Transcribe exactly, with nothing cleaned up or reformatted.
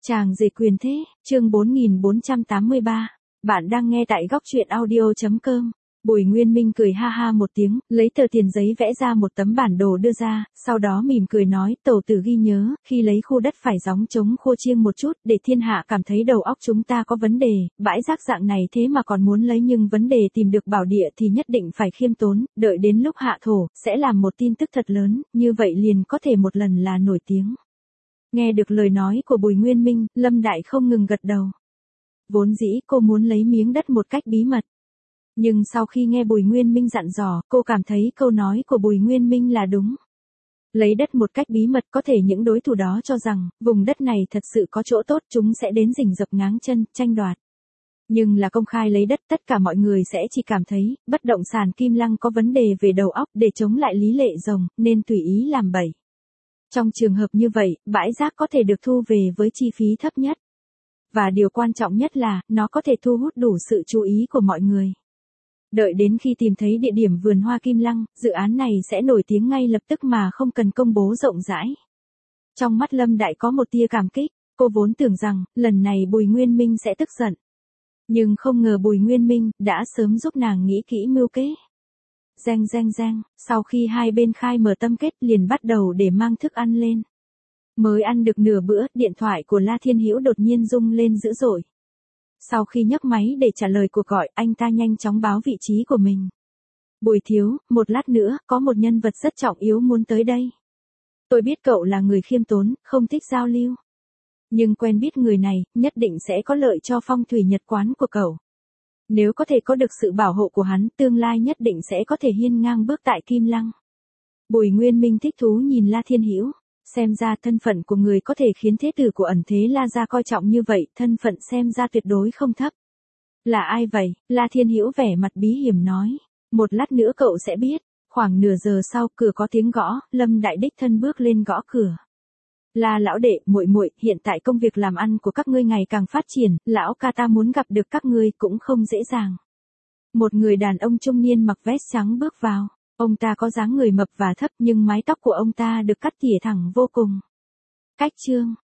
Chàng rể quyền thế, chương bốn nghìn bốn trăm tám mươi ba. Bạn đang nghe tại góc truyện audio.com. Bùi Nguyên Minh cười ha ha một tiếng, lấy tờ tiền giấy vẽ ra một tấm bản đồ đưa ra, sau đó mỉm cười nói, tổ tử ghi nhớ, khi lấy khu đất phải gióng trống khô chiêng một chút, để thiên hạ cảm thấy đầu óc chúng ta có vấn đề, bãi rác dạng này thế mà còn muốn lấy, nhưng vấn đề tìm được bảo địa thì nhất định phải khiêm tốn, đợi đến lúc hạ thổ, sẽ làm một tin tức thật lớn, như vậy liền có thể một lần là nổi tiếng. Nghe được lời nói của Bùi Nguyên Minh, Lâm Đại không ngừng gật đầu. Vốn dĩ cô muốn lấy miếng đất một cách bí mật. Nhưng sau khi nghe Bùi Nguyên Minh dặn dò, cô cảm thấy câu nói của Bùi Nguyên Minh là đúng. Lấy đất một cách bí mật, có thể những đối thủ đó cho rằng, vùng đất này thật sự có chỗ tốt, chúng sẽ đến rình rập ngáng chân, tranh đoạt. Nhưng là công khai lấy đất, tất cả mọi người sẽ chỉ cảm thấy, bất động sản Kim Lăng có vấn đề về đầu óc để chống lại Lý Lệ Rồng, nên tùy ý làm bậy. Trong trường hợp như vậy, bãi rác có thể được thu về với chi phí thấp nhất. Và điều quan trọng nhất là, nó có thể thu hút đủ sự chú ý của mọi người. Đợi đến khi tìm thấy địa điểm vườn hoa Kim Lăng, dự án này sẽ nổi tiếng ngay lập tức mà không cần công bố rộng rãi. Trong mắt Lâm Đại có một tia cảm kích, cô vốn tưởng rằng, lần này Bùi Nguyên Minh sẽ tức giận. Nhưng không ngờ Bùi Nguyên Minh đã sớm giúp nàng nghĩ kỹ mưu kế. Reng reng reng, sau khi hai bên khai mở tâm kết liền bắt đầu để mang thức ăn lên. Mới ăn được nửa bữa, điện thoại của La Thiên Hữu đột nhiên rung lên dữ dội. Sau khi nhấc máy để trả lời cuộc gọi, anh ta nhanh chóng báo vị trí của mình. Bùi thiếu, một lát nữa, có một nhân vật rất trọng yếu muốn tới đây. Tôi biết cậu là người khiêm tốn, không thích giao lưu. Nhưng quen biết người này, nhất định sẽ có lợi cho phong thủy nhật quán của cậu. Nếu có thể có được sự bảo hộ của hắn, tương lai nhất định sẽ có thể hiên ngang bước tại Kim Lăng. Bùi Nguyên Minh thích thú nhìn La Thiên Hữu. Xem ra thân phận của người có thể khiến thế tử của ẩn thế La gia coi trọng như vậy, thân phận xem ra tuyệt đối không thấp. Là ai vậy? La Thiên Hữu vẻ mặt bí hiểm nói. Một lát nữa cậu sẽ biết. Khoảng nửa giờ sau, cửa có tiếng gõ, Lâm Đại đích thân bước lên gõ cửa. La lão đệ, muội muội, hiện tại công việc làm ăn của các ngươi ngày càng phát triển, lão ca ta muốn gặp được các ngươi cũng không dễ dàng. Một người đàn ông trung niên mặc vest trắng bước vào. Ông ta có dáng người mập và thấp nhưng mái tóc của ông ta được cắt tỉa thẳng vô cùng. Cách chương,